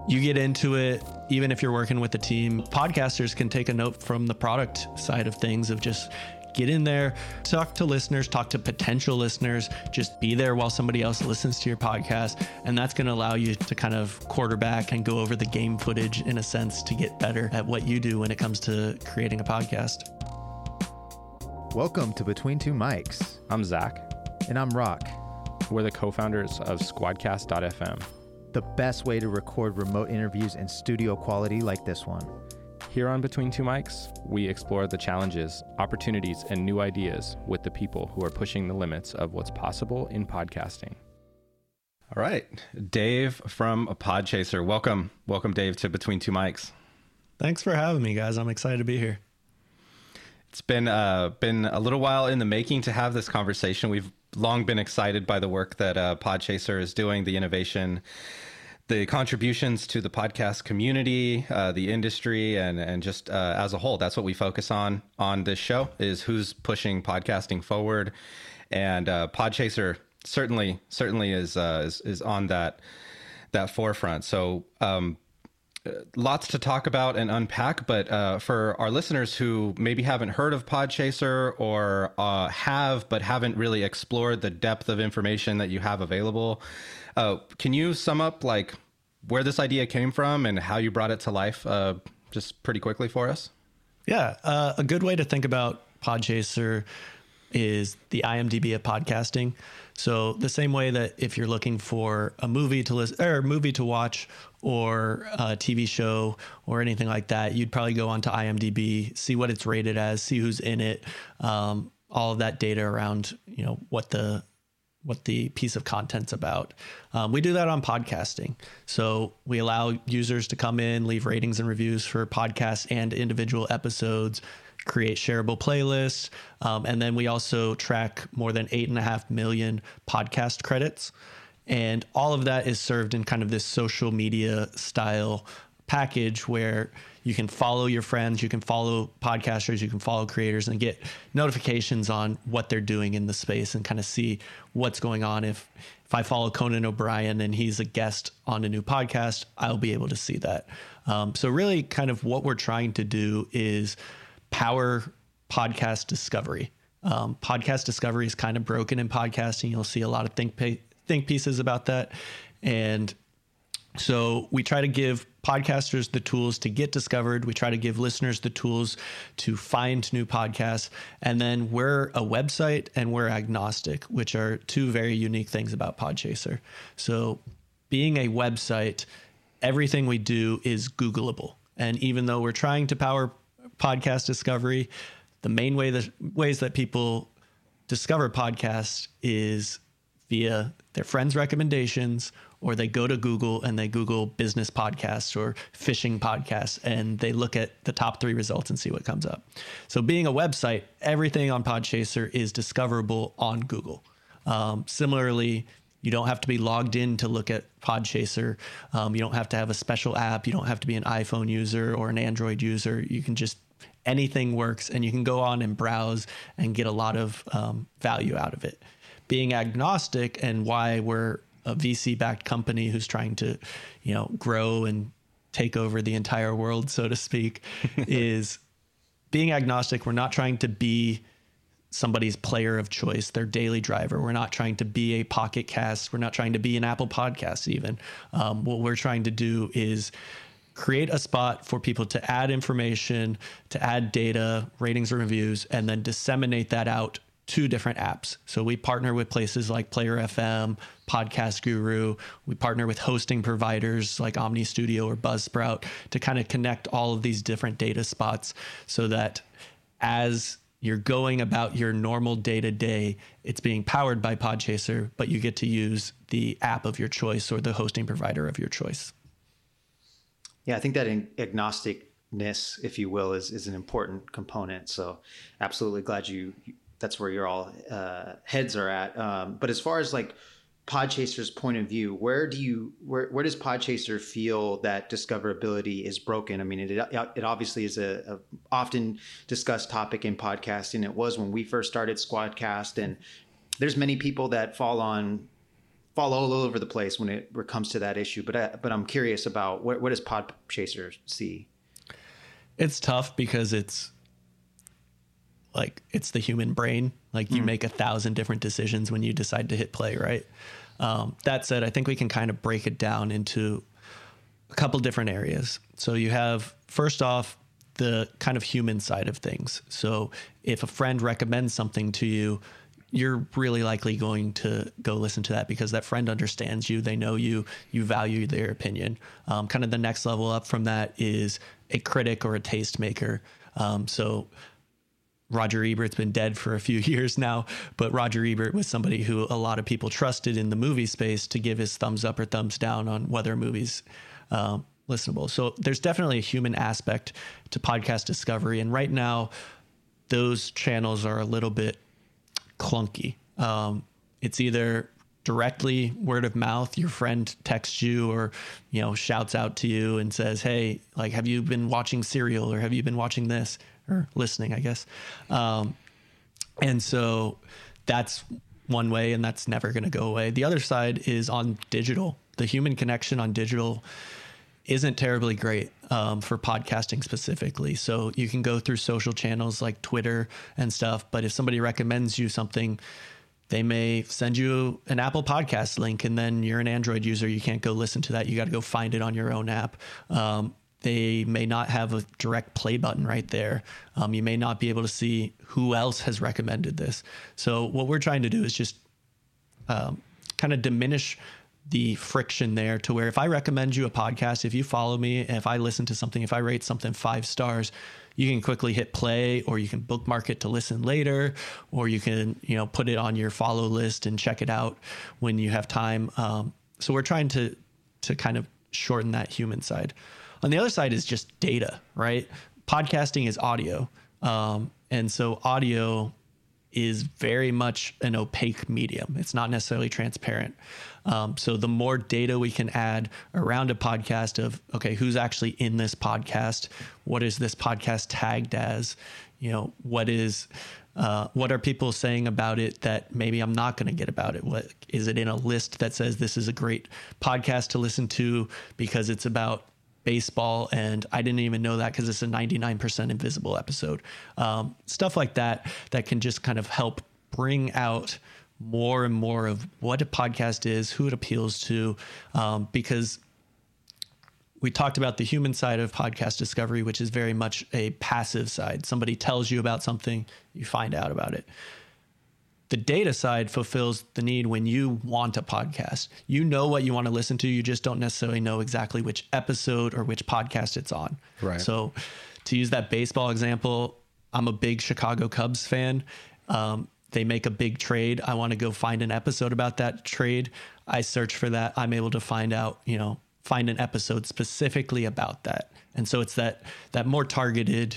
you get into it, even if you're working with a team, podcasters can take a note from the product side of things of just get in there, talk to listeners, talk to potential listeners, just be there while somebody else listens to your podcast. And that's going to allow you to kind of quarterback and go over the game footage in a sense to get better at what you do when it comes to creating a podcast. Welcome to Between Two Mics. I'm Zach. And I'm Rock. We're the co-founders of Squadcast.fm. The best way to record remote interviews in studio quality like this one. Here on Between Two Mics, we explore the challenges, opportunities, and new ideas with the people who are pushing the limits of what's possible in podcasting. All right, Dave from Podchaser. Welcome, Dave, to Between Two Mics. Thanks for having me, guys. I'm excited to be here. It's been a little while in the making to have this conversation. We've long been excited by the work that Podchaser is doing, the innovation, the contributions to the podcast community, the industry, and just as a whole. That's what we focus on this show, is who's pushing podcasting forward. And Podchaser certainly is on that forefront. So lots to talk about and unpack, but for our listeners who maybe haven't heard of Podchaser or have but haven't really explored the depth of information that you have available, can you sum up like where this idea came from and how you brought it to life just pretty quickly for us? Yeah, a good way to think about Podchaser is the IMDb of podcasting. So the same way that if you're looking for a movie to listen or a movie to watch or a TV show or anything like that, you'd probably go onto IMDb, see what it's rated as, see who's in it, all of that data around, what the piece of content's about. We do that on podcasting. So we allow users to come in, leave ratings and reviews for podcasts and individual episodes, create shareable playlists. And then we also track more than 8.5 million podcast credits. And all of that is served in kind of this social media style package where you can follow your friends, you can follow podcasters, you can follow creators and get notifications on what they're doing in the space and kind of see what's going on. If I follow Conan O'Brien and he's a guest on a new podcast, I'll be able to see that. So really kind of what we're trying to do is power podcast discovery. Podcast discovery is kind of broken in podcasting. You'll see a lot of think pieces about that. And so we try to give podcasters the tools to get discovered. We try to give listeners the tools to find new podcasts. And then we're a website and we're agnostic, which are two very unique things about Podchaser. So being a website, everything we do is Googleable. And even though we're trying to power podcast discovery, the main ways that people discover podcasts is via their friends' recommendations, or they go to Google and they Google business podcasts or fishing podcasts, and they look at the top 3 results and see what comes up. So being a website, everything on Podchaser is discoverable on Google. Similarly, you don't have to be logged in to look at Podchaser. You don't have to have a special app. You don't have to be an iPhone user or an Android user. You can just, anything works, and you can go on and browse and get a lot of value out of it. Being agnostic, and why we're a VC-backed company who's trying to, grow and take over the entire world, so to speak, is being agnostic. We're not trying to be somebody's player of choice, their daily driver. We're not trying to be a Pocket Cast. We're not trying to be an Apple Podcast even. What we're trying to do is create a spot for people to add information, to add data, ratings and reviews, and then disseminate that out to different apps. So we partner with places like Player FM, Podcast Guru. We partner with hosting providers like Omni Studio or Buzzsprout to kind of connect all of these different data spots so that as you're going about your normal day-to-day, it's being powered by Podchaser, but you get to use the app of your choice or the hosting provider of your choice. Yeah, I think that agnosticness, if you will, is an important component. So absolutely glad that's where your all heads are at. But as far as like Podchaser's point of view, where does Podchaser feel that discoverability is broken? I mean, it obviously is a often discussed topic in podcasting. It was when we first started Squadcast, and there's many people that fall fall all over the place when it comes to that issue. But I'm curious about what does Podchaser see? It's tough because it's the human brain. Like you make 1,000 different decisions when you decide to hit play, right? That said, I think we can kind of break it down into a couple different areas. So you have, first off, the kind of human side of things. So if a friend recommends something to you, you're really likely going to go listen to that because that friend understands you. They know you, you value their opinion. Kind of the next level up from that is a critic or a tastemaker. So Roger Ebert's been dead for a few years now, but Roger Ebert was somebody who a lot of people trusted in the movie space to give his thumbs up or thumbs down on whether a movie's listenable. So there's definitely a human aspect to podcast discovery. And right now, those channels are a little bit clunky. It's either directly word of mouth, your friend texts you or, shouts out to you and says, hey, like, have you been watching Serial or have you been watching this or listening, I guess. And so that's one way, and that's never going to go away. The other side is on digital. The human connection on digital isn't terribly great for podcasting specifically. So you can go through social channels like Twitter and stuff, but if somebody recommends you something, they may send you an Apple Podcast link, and then you're an Android user. You can't go listen to that. You got to go find it on your own app. They may not have a direct play button right there. You may not be able to see who else has recommended this. So what we're trying to do is just kind of diminish the friction there to where if I recommend you a podcast, if you follow me, if I listen to something, if I rate something 5 stars, you can quickly hit play, or you can bookmark it to listen later, or you can, put it on your follow list and check it out when you have time. So we're trying to kind of shorten that human side. On the other side is just data, right? Podcasting is audio. And so audio is very much an opaque medium. It's not necessarily transparent. So the more data we can add around a podcast of, okay, who's actually in this podcast? What is this podcast tagged as? What are people saying about it that maybe I'm not going to get about it? What is it in a list that says this is a great podcast to listen to because it's about baseball and I didn't even know that because it's a 99% invisible episode. Stuff like that can just kind of help bring out more and more of what a podcast is, who it appeals to, because we talked about the human side of podcast discovery, which is very much a passive side. Somebody tells you about something, you find out about it. The data side fulfills the need when you want a podcast. You know what you want to listen to. You just don't necessarily know exactly which episode or which podcast it's on. Right. So to use that baseball example, I'm a big Chicago Cubs fan. They make a big trade. I want to go find an episode about that trade. I search for that. I'm able to find out, find an episode specifically about that. And so it's that more targeted,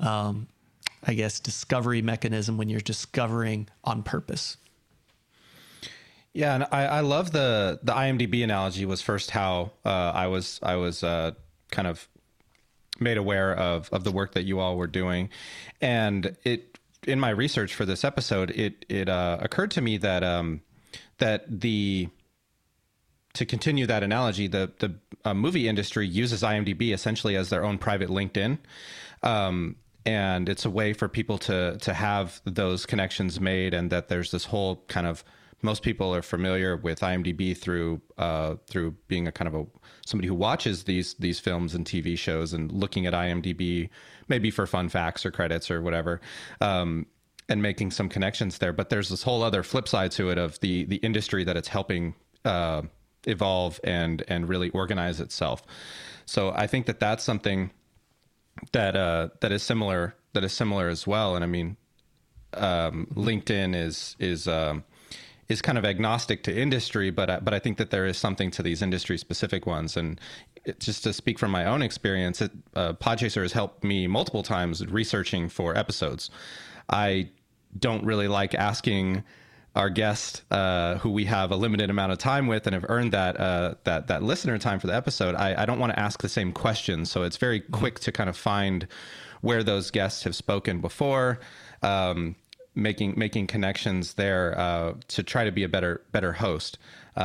I guess, discovery mechanism when you're discovering on purpose. Yeah, and I love the IMDb analogy was first how I was kind of made aware of the work that you all were doing, and in my research for this episode, it occurred to me that to continue that analogy, the movie industry uses IMDb essentially as their own private LinkedIn. And it's a way for people to have those connections made, and that there's this whole kind of, most people are familiar with IMDb through being a kind of somebody who watches these films and TV shows and looking at IMDb maybe for fun facts or credits or whatever, and making some connections there. But there's this whole other flip side to it of the industry that it's helping evolve and really organize itself. So I think that's something that is similar as well. And I mean, LinkedIn is kind of agnostic to industry, but I think that there is something to these industry specific ones. And just to speak from my own experience, Podchaser has helped me multiple times researching for episodes. I don't really like asking our guest, who we have a limited amount of time with and have earned that listener time for the episode. I don't want to ask the same questions. So it's very quick to kind of find where those guests have spoken before. making connections there to try to be a better host.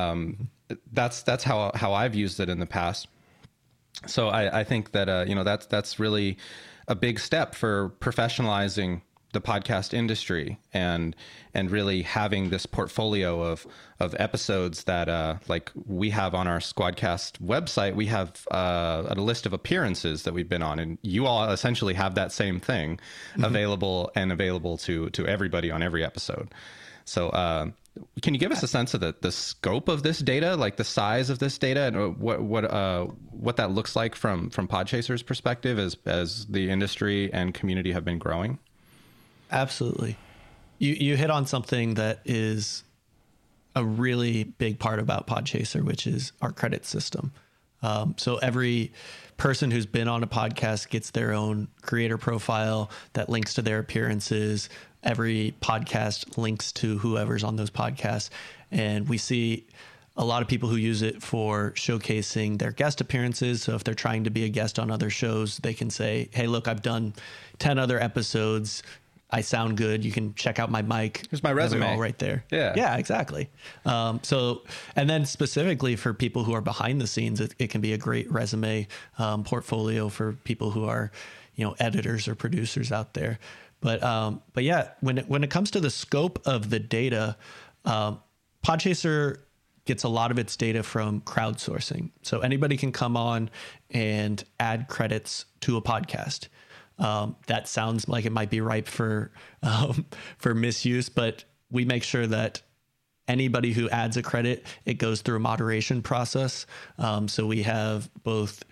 That's how I've used it in the past. So I think that that's really a big step for professionalizing the podcast industry and really having this portfolio of episodes that like we have on our Squadcast website. We have a list of appearances that we've been on, and you all essentially have that same thing available to everybody on every episode. So can you give us a sense of the scope of this data, like the size of this data, and what that looks like from Podchaser's perspective as the industry and community have been growing? Absolutely. You hit on something that is a really big part about Podchaser, which is our credit system. So every person who's been on a podcast gets their own creator profile that links to their appearances. Every podcast links to whoever's on those podcasts. And we see a lot of people who use it for showcasing their guest appearances. So if they're trying to be a guest on other shows, they can say, hey, look, I've done 10 other episodes. I sound good. You can check out my mic. Here's my resume all right there. Yeah, exactly. So, and then specifically for people who are behind the scenes, it can be a great resume portfolio for people who are, editors or producers out there. But yeah, when it comes to the scope of the data, Podchaser gets a lot of its data from crowdsourcing. So anybody can come on and add credits to a podcast. That sounds like it might be ripe for misuse, but we make sure that anybody who adds a credit, it goes through a moderation process. So we have both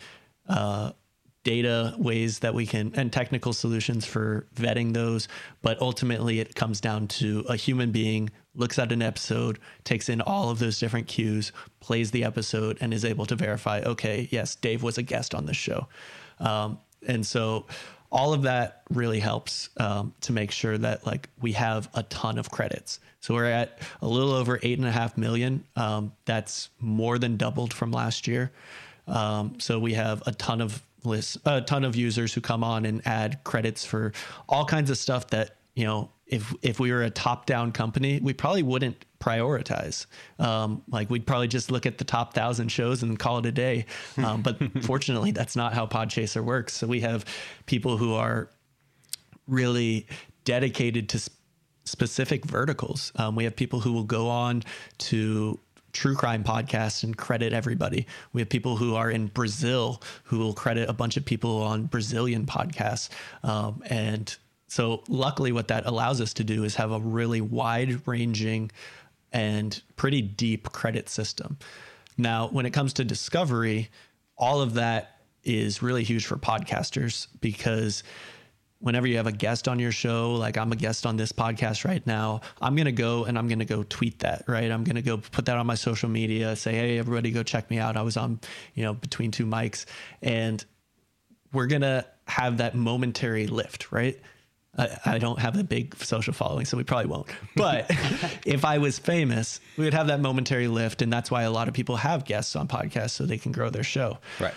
data ways that we can, and technical solutions for vetting those, but ultimately it comes down to a human being looks at an episode, takes in all of those different cues, plays the episode, and is able to verify, okay, yes, Dave was a guest on this show. And so all of that really helps to make sure that we have a ton of credits. So we're at a little over 8.5 million. That's more than doubled from last year. So we have a ton of users who come on and add credits for all kinds of stuff that, if we were a top-down company, we probably wouldn't prioritize. We'd probably just look at the top 1,000 shows and call it a day. But fortunately, that's not how Podchaser works. So we have people who are really dedicated to specific verticals. We have people who will go on to true crime podcasts and credit everybody. We have people who are in Brazil who will credit a bunch of people on Brazilian podcasts. And so luckily what that allows us to do is have a really wide ranging and pretty deep credit system. Now, when it comes to discovery, all of that is really huge for podcasters, because whenever you have a guest on your show, like I'm a guest on this podcast right now, I'm going to go tweet that, right? I'm going to go put that on my social media, say, hey, everybody go check me out. I was on, Between Two Mics, and we're going to have that momentary lift, right? I don't have a big social following, so we probably won't. But if I was famous, we would have that momentary lift. And that's why a lot of people have guests on podcasts, so they can grow their show. Right.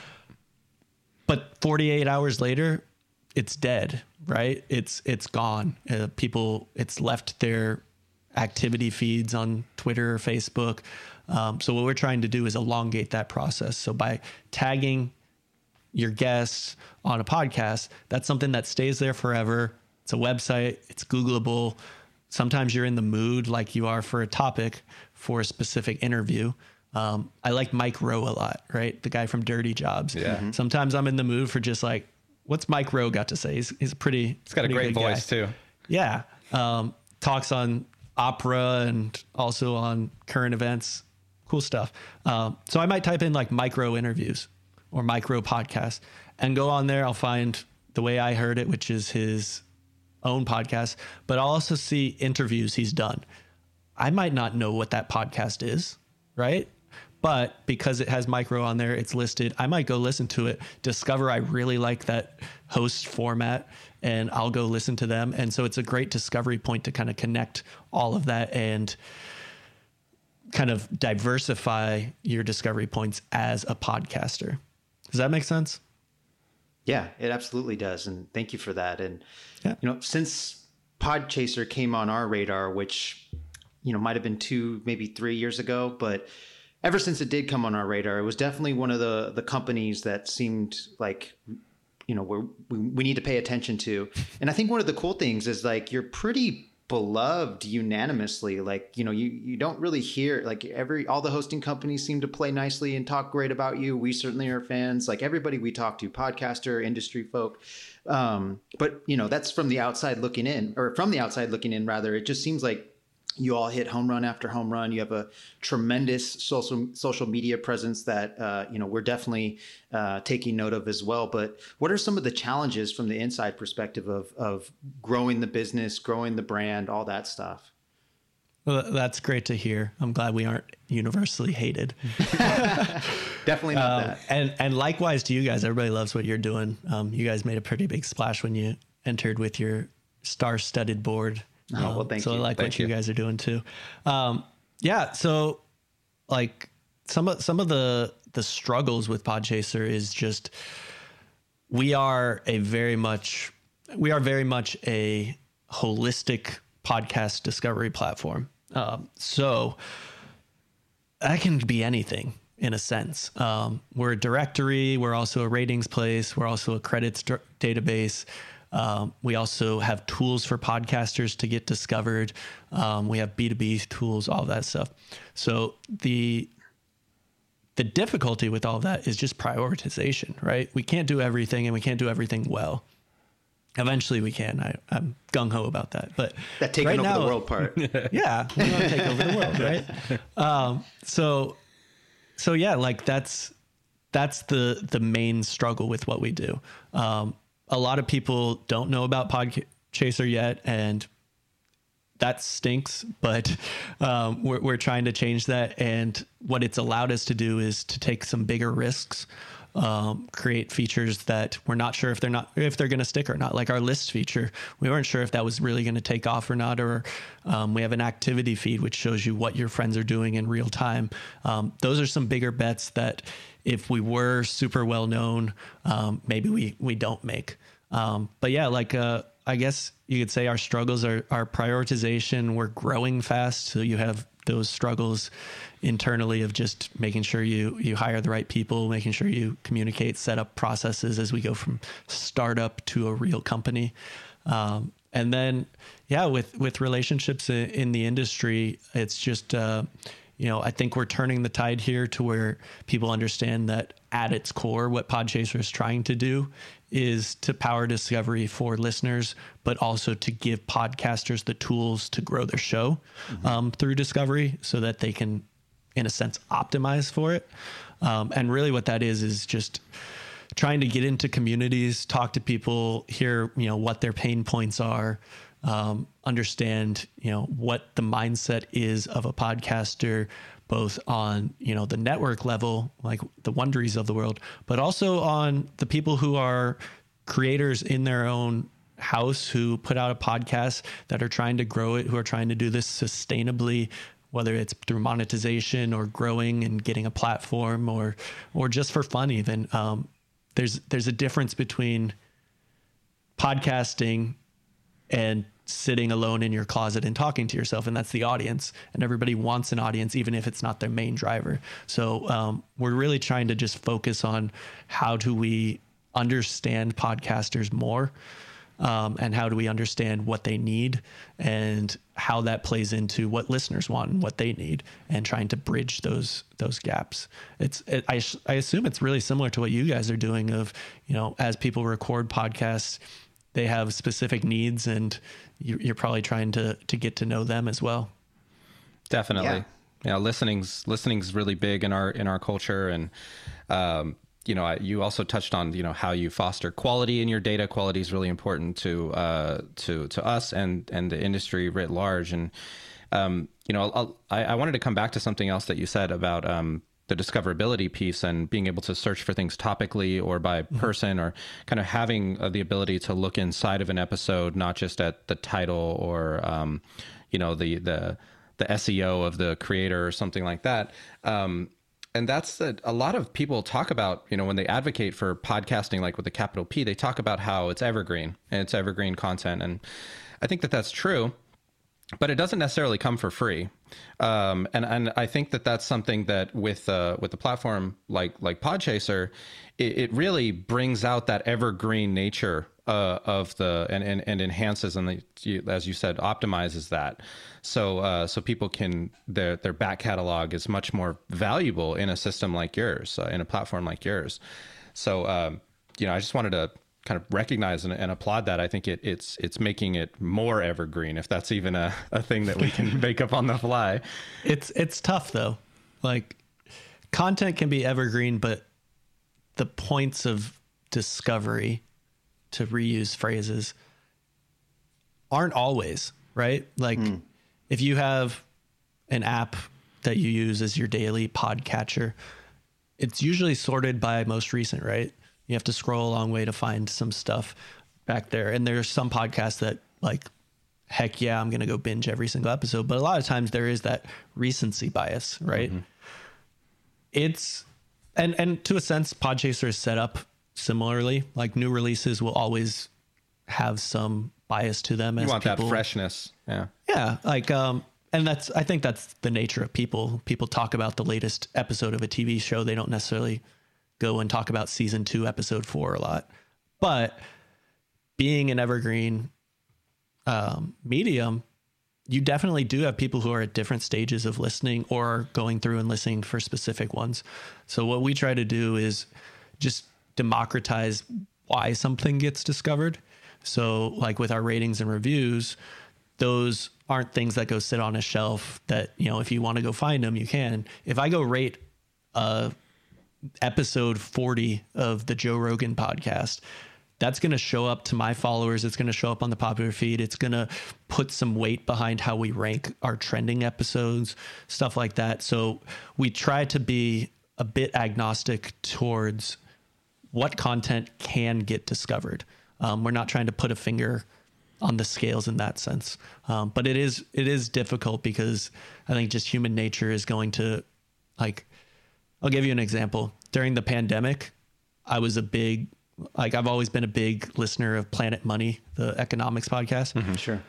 But 48 hours later, it's dead, right? It's gone. It's left their activity feeds on Twitter or Facebook. So what we're trying to do is elongate that process. So by tagging your guests on a podcast, that's something that stays there forever. It's a website. It's Googleable. Sometimes you're in the mood like you are for a topic for a specific interview. I like Mike Rowe a lot, right? The guy from Dirty Jobs. Yeah. Mm-hmm. Sometimes I'm in the mood for just what's Mike Rowe got to say? He's got a great voice too. Yeah. Talks on opera and also on current events. Cool stuff. So I might type in Mike Rowe interviews or Mike Rowe podcast and go on there. I'll find The Way I Heard It, which is his own podcast, but I'll also see interviews he's done. I might not know what that podcast is, right? But because it has Mike Rowe on there, it's listed. I might go listen to it, discover I really like that host format, and I'll go listen to them. And so it's a great discovery point to kind of connect all of that and kind of diversify your discovery points as a podcaster. Does that make sense? Yeah, it absolutely does. And thank you for that. And, since Podchaser came on our radar, which, might have been 2, maybe 3 years ago, but ever since it did come on our radar, it was definitely one of the companies that seemed like, we need to pay attention to. And I think one of the cool things is like, you're pretty beloved unanimously. Like, you don't really hear like all the hosting companies seem to play nicely and talk great about you. We certainly are fans, like everybody we talk to, podcaster, industry folk. But that's from the outside looking in, rather. It just seems like you all hit home run after home run. You have a tremendous social media presence that, we're definitely taking note of as well. But what are some of the challenges from the inside perspective of growing the business, growing the brand, all that stuff? Well, that's great to hear. I'm glad we aren't universally hated. Definitely not that. And likewise to you guys, everybody loves what you're doing. You guys made a pretty big splash when you entered with your star-studded board. Well, thank you. So I like what you guys are doing too. So like some of the struggles with Podchaser is just, we are very much a holistic podcast discovery platform. So that can be anything in a sense. We're a directory. We're also a ratings place. We're also a credits database. We also have tools for podcasters to get discovered. We have B2B tools, all of that stuff. So the difficulty with all of that is just prioritization, right? We can't do everything and we can't do everything well. Eventually we can. I'm gung-ho about that. But that taking over the world part. Yeah, we want to take over the world, right? So yeah, like that's the main struggle with what we do. A lot of people don't know about Podchaser yet, and that stinks, but we're trying to change that. And what it's allowed us to do is to take some bigger risks, create features that we're not sure if they're going to stick or not. Like our list feature, we weren't sure if that was really going to take off or not. Or we have an activity feed, which shows you what your friends are doing in real time. Those are some bigger bets that if we were super well known, maybe we don't make. But yeah, like I guess you could say our struggles are prioritization. We're growing fast, so you have those struggles internally of just making sure you hire the right people, making sure you communicate, set up processes as we go from startup to a real company. And then, yeah, with relationships in the industry, it's just, I think we're turning the tide here to where people understand that at its core, what Podchaser is trying to do is to power discovery for listeners, but also to give podcasters the tools to grow their show through discovery so that they can, in a sense, optimize for it. And really what that is just trying to get into communities, talk to people, hear, what their pain points are, understand, what the mindset is of a podcaster, both on, the network level, like the Wonderies of the world, but also on the people who are creators in their own house who put out a podcast that are trying to grow it, who are trying to do this sustainably, whether it's through monetization or growing and getting a platform or just for fun even. There's a difference between podcasting and sitting alone in your closet and talking to yourself, and that's the audience. And everybody wants an audience, even if it's not their main driver. So we're really trying to just focus on how do we understand podcasters more, and how do we understand what they need and how that plays into what listeners want and what they need, and trying to bridge those gaps. I assume it's really similar to what you guys are doing of, as people record podcasts, they have specific needs, and you're probably trying to get to know them as well. Definitely. Yeah. Listening's really big in our culture. And, you also touched on, how you foster quality in your data. Quality is really important to us and the industry writ large. And, I wanted to come back to something else that you said about, the discoverability piece and being able to search for things topically or by person, or kind of having the ability to look inside of an episode, not just at the title or, the SEO of the creator or something like that. And that's a lot of people talk about, when they advocate for podcasting, like with a capital P, they talk about how it's evergreen and it's evergreen content. And I think that that's true, but it doesn't necessarily come for free. And I think that that's something that with a platform like Podchaser, it really brings out that evergreen nature of and enhances, and as you said, optimizes that. So people can, their back catalog is much more valuable in a system like yours, in a platform like yours. So, I just wanted to kind of recognize and applaud that. I think it's making it more evergreen, if that's even a thing that we can make up on the fly. It's tough though. Like, content can be evergreen, but the points of discovery, to reuse phrases, aren't always, right? Like if you have an app that you use as your daily podcatcher, it's usually sorted by most recent, right? You have to scroll a long way to find some stuff back there. And there's some podcasts that, like, heck yeah, I'm going to go binge every single episode. But a lot of times there is that recency bias, right? Mm-hmm. It's, and to a sense, Podchaser is set up similarly. Like, new releases will always have some bias to them. You want that freshness. Yeah. Yeah. Like, and I think that's the nature of people. People talk about the latest episode of a TV show. They don't necessarily go and talk about season 2, episode 4 a lot. But being an evergreen medium, you definitely do have people who are at different stages of listening or going through and listening for specific ones. So what we try to do is just democratize why something gets discovered. So like with our ratings and reviews, those aren't things that go sit on a shelf that, if you want to go find them, you can. If I go rate episode 40 of the Joe Rogan podcast, that's going to show up to my followers. It's going to show up on the popular feed. It's going to put some weight behind how we rank our trending episodes, stuff like that. So we try to be a bit agnostic towards what content can get discovered. We're not trying to put a finger on the scales in that sense. But it is difficult because I think just human nature is going to, like, I'll give you an example. During the pandemic, I've always been a big listener of Planet Money, the economics podcast. Mm-hmm, sure.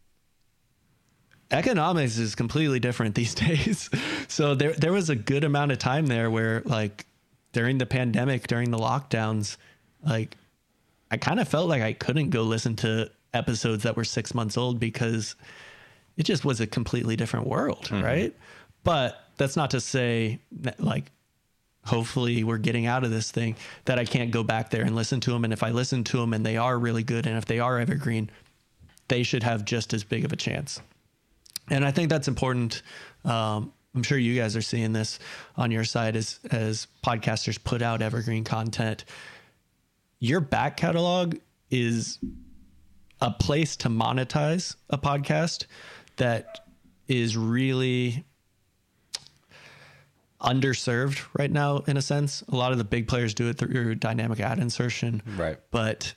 Economics is completely different these days. So there was a good amount of time there where, like, during the pandemic, during the lockdowns, like, I kind of felt like I couldn't go listen to episodes that were 6 months old because it just was a completely different world, right? But that's not to say that, like, hopefully we're getting out of this thing, that I can't go back there and listen to them. And if I listen to them and they are really good, and if they are evergreen, they should have just as big of a chance. And I think that's important. I'm sure you guys are seeing this on your side as podcasters put out evergreen content. Your back catalog is a place to monetize a podcast that is really underserved right now, in a sense. A lot of the big players do it through dynamic ad insertion. Right. But,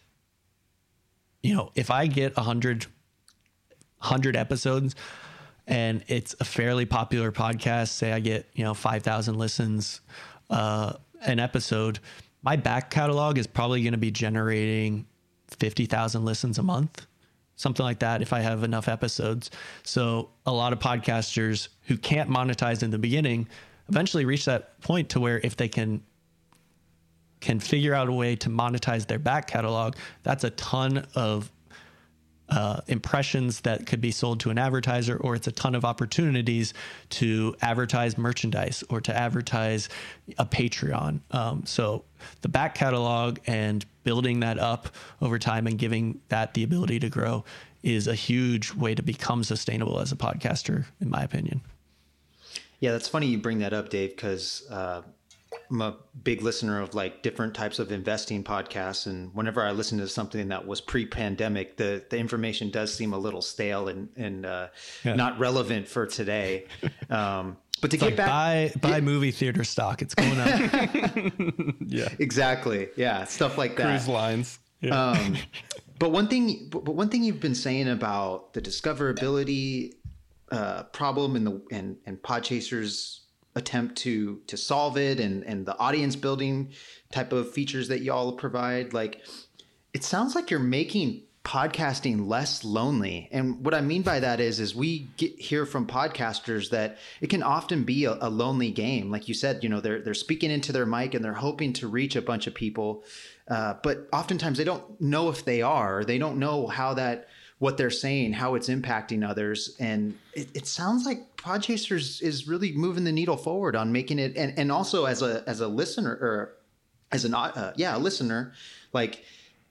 if I get 100 episodes and it's a fairly popular podcast, say I get, 5,000 listens an episode, my back catalog is probably going to be generating 50,000 listens a month, something like that, if I have enough episodes. So a lot of podcasters who can't monetize in the beginning eventually reach that point to where if they can figure out a way to monetize their back catalog, that's a ton of impressions that could be sold to an advertiser, or it's a ton of opportunities to advertise merchandise or to advertise a Patreon. So the back catalog and building that up over time and giving that the ability to grow is a huge way to become sustainable as a podcaster, in my opinion. Yeah, that's funny you bring that up, Dave, because I'm a big listener of like different types of investing podcasts. And whenever I listen to something that was pre-pandemic, the information does seem a little stale and not relevant for today. But to get back, buy movie theater stock, it's going up. Yeah, exactly. Yeah, stuff like that. Cruise lines. Yeah. But one thing you've been saying about the discoverability problem and Podchaser's attempt to solve it, and the audience building type of features that y'all provide. Like, it sounds like you're making podcasting less lonely. And what I mean by that is we hear from podcasters that it can often be a lonely game. Like you said, they're speaking into their mic and they're hoping to reach a bunch of people. But oftentimes they don't know if they are, they don't know what they're saying, how it's impacting others. And it sounds like Podchasers is really moving the needle forward on making it. And also as a listener, or as a listener, like,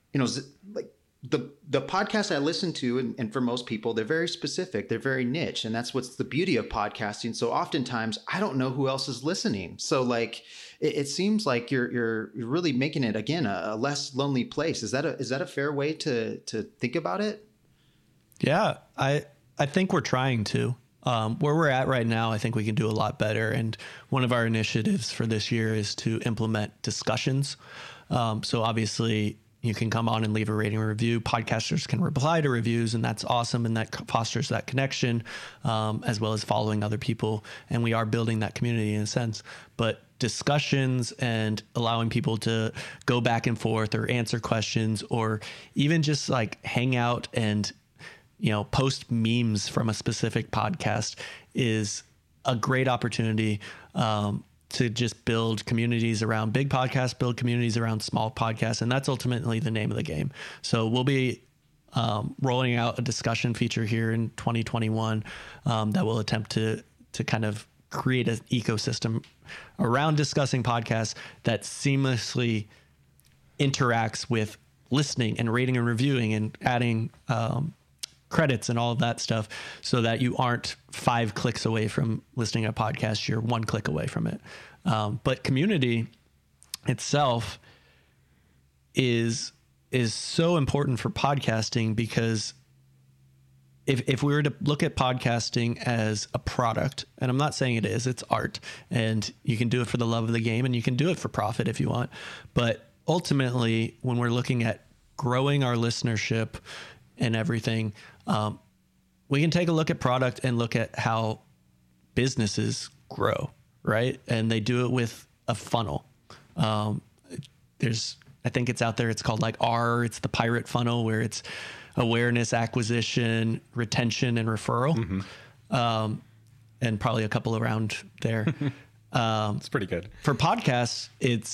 like the podcast I listen to, and for most people, they're very specific, they're very niche. And that's what's the beauty of podcasting. So oftentimes I don't know who else is listening. So like, it seems like you're really making it, again, a less lonely place. Is that a fair way to think about it? Yeah, I think we're trying to. Where we're at right now, I think we can do a lot better. And one of our initiatives for this year is to implement discussions. So obviously you can come on and leave a rating or review. Podcasters can reply to reviews, and that's awesome. And that fosters that connection, as well as following other people. And we are building that community in a sense. But discussions and allowing people to go back and forth or answer questions, or even just like hang out and post memes from a specific podcast, is a great opportunity to just build communities around big podcasts, build communities around small podcasts. And that's ultimately the name of the game. So we'll be rolling out a discussion feature here in 2021 that will attempt to kind of create an ecosystem around discussing podcasts that seamlessly interacts with listening and rating and reviewing and adding credits and all of that stuff, so that you aren't 5 clicks away from listening to a podcast, you're 1 click away from it. But community itself is so important for podcasting, because if we were to look at podcasting as a product, and I'm not saying it is, it's art, and you can do it for the love of the game, and you can do it for profit if you want. But ultimately, when we're looking at growing our listenership and everything, we can take a look at product and look at how businesses grow, right? And they do it with a funnel. I think it's out there, it's called like R, it's the pirate funnel, where it's awareness, acquisition, retention, and referral. Mm-hmm. And probably a couple around there. It's pretty good. For podcasts,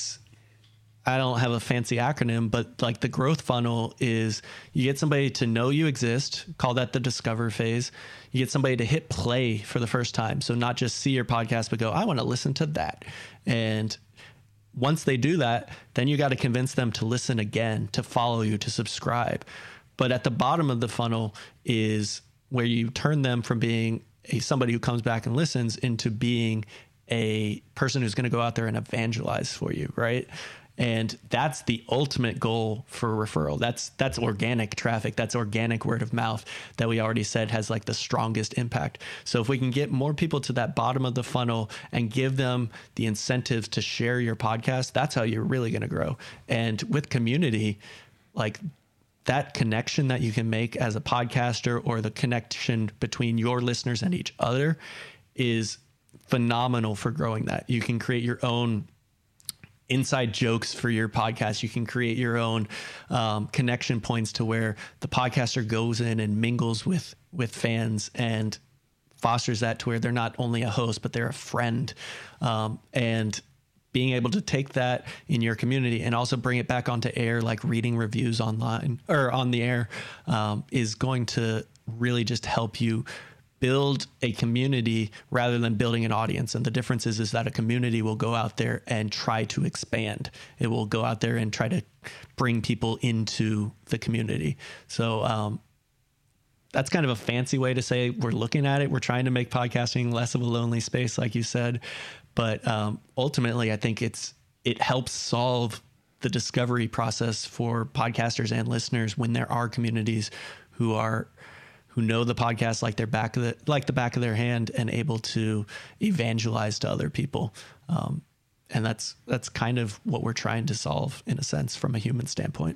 I don't have a fancy acronym, but like the growth funnel is, you get somebody to know you exist, call that the discover phase. You get somebody to hit play for the first time. So not just see your podcast, but go, I want to listen to that. And once they do that, then you got to convince them to listen again, to follow you, to subscribe. But at the bottom of the funnel is where you turn them from being somebody who comes back and listens into being a person who's going to go out there and evangelize for you, right? And that's the ultimate goal for referral. That's organic traffic. That's organic word of mouth that we already said has like the strongest impact. So if we can get more people to that bottom of the funnel and give them the incentives to share your podcast, that's how you're really going to grow. And with community, like that connection that you can make as a podcaster, or the connection between your listeners and each other, is phenomenal for growing that. You can create your own inside jokes for your podcast. You can create your own connection points to where the podcaster goes in and mingles with fans and fosters that to where they're not only a host, but they're a friend. And being able to take that in your community and also bring it back onto air, like reading reviews online or on the air, is going to really just help you build a community rather than building an audience. And the difference is that a community will go out there and try to expand. It will go out there and try to bring people into the community. So that's kind of a fancy way to say we're looking at it. We're trying to make podcasting less of a lonely space, like you said. But ultimately, I think it helps solve the discovery process for podcasters and listeners when there are communities who know the podcast like the back of their hand, and able to evangelize to other people. And that's kind of what we're trying to solve, in a sense, from a human standpoint.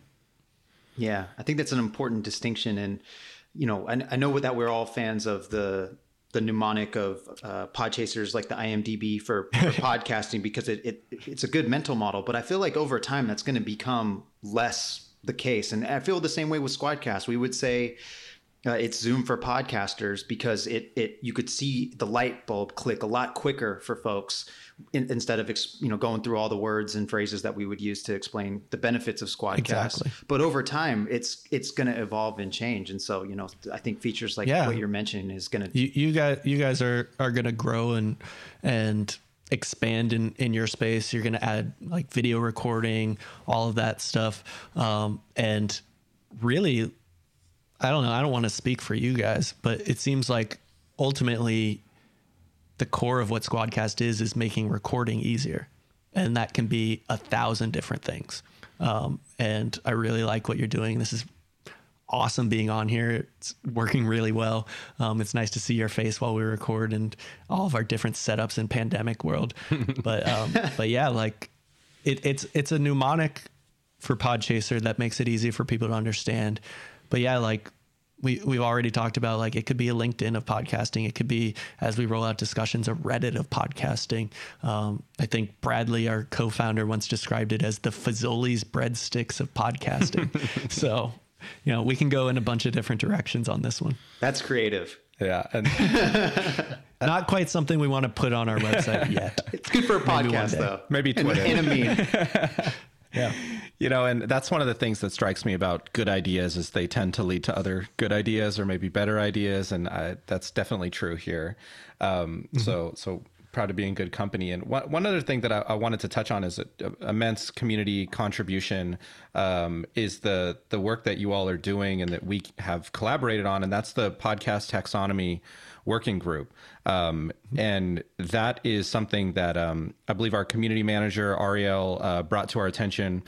Yeah, I think that's an important distinction. And, I know that we're all fans of the the mnemonic of Podchaser's like the IMDb for podcasting, because it's a good mental model. But I feel like over time that's going to become less the case. And I feel the same way with Squadcast. We would say it's Zoom for podcasters, because you could see the light bulb click a lot quicker for folks instead of going through all the words and phrases that we would use to explain the benefits of Squadcast. Exactly. But over time, it's going to evolve and change. And so I think features like what you're mentioning is going to you guys are going to grow and expand in your space. You're going to add like video recording, all of that stuff, and really, I don't know. I don't want to speak for you guys, but it seems like ultimately the core of what Squadcast is making recording easier. And that can be 1,000 different things. And I really like what you're doing. This is awesome being on here. It's working really well. It's nice to see your face while we record and all of our different setups in pandemic world. But yeah, like it's a mnemonic for Podchaser that makes it easy for people to understand. But yeah, like we've already talked about, like it could be a LinkedIn of podcasting. It could be, as we roll out discussions, a Reddit of podcasting. I think Bradley, our co-founder, once described it as the Fazoli's breadsticks of podcasting. So, we can go in a bunch of different directions on this one. That's creative. Yeah. And not quite something we want to put on our website yet. It's good for a podcast though. Maybe Twitter. And a meme. Yeah. And that's one of the things that strikes me about good ideas is they tend to lead to other good ideas or maybe better ideas. And that's definitely true here. So proud to be in good company. And one other thing that I wanted to touch on is immense community contribution is the work that you all are doing and that we have collaborated on. And that's the podcast taxonomy working group. And that is something that I believe our community manager, Ariel, brought to our attention.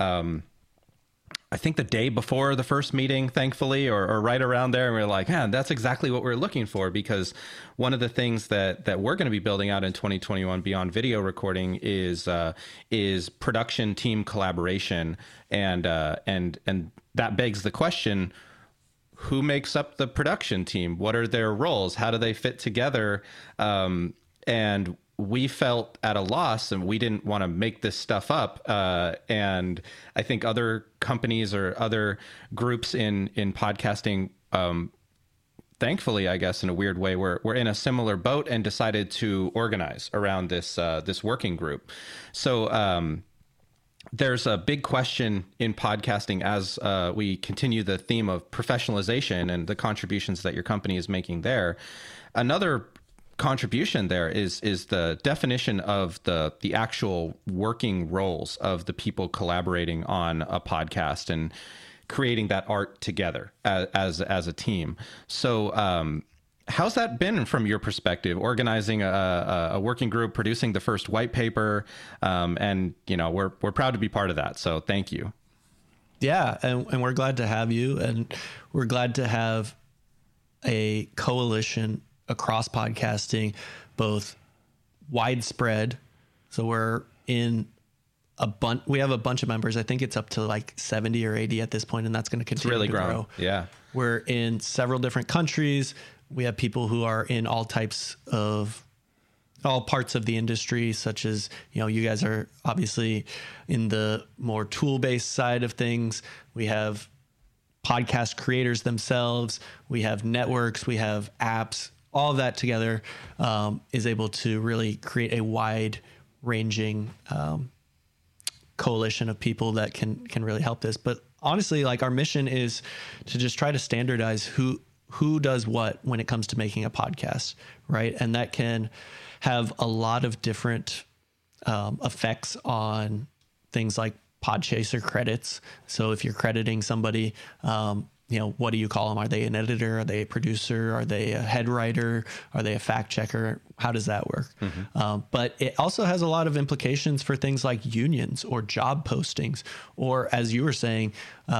I think the day before the first meeting, thankfully, or right around there. And we were like, man, that's exactly what we're looking for, because one of the things that we're going to be building out in 2021 beyond video recording is production team collaboration. And that begs the question, who makes up the production team? What are their roles? How do they fit together? And we felt at a loss, and we didn't want to make this stuff up. And I think other companies or other groups in podcasting, thankfully, I guess in a weird way, we're in a similar boat and decided to organize around this working group. So there's a big question in podcasting as we continue the theme of professionalization and the contributions that your company is making there. Another contribution there is the definition of the actual working roles of the people collaborating on a podcast and creating that art together as a team. So how's that been from your perspective, organizing a working group, producing the first white paper? And we're proud to be part of that. So thank you. Yeah. And we're glad to have you, and we're glad to have a coalition across podcasting, both widespread. So we're in we have a bunch of members. I think it's up to like 70 or 80 at this point, and that's going to continue really to grow. Yeah. We're in several different countries. We have people who are in all parts of the industry, such as, you guys are obviously in the more tool-based side of things. We have podcast creators themselves. We have networks. We have apps. All of that together is able to really create a wide-ranging coalition of people that can really help this. But honestly, like, our mission is to just try to standardize who does what when it comes to making a podcast, right? And that can have a lot of different effects on things like Podchaser credits. So if you're crediting somebody, what do you call them? Are they an editor? Are they a producer? Are they a head writer? Are they a fact checker? How does that work? Mm-hmm. But it also has a lot of implications for things like unions or job postings, or, as you were saying,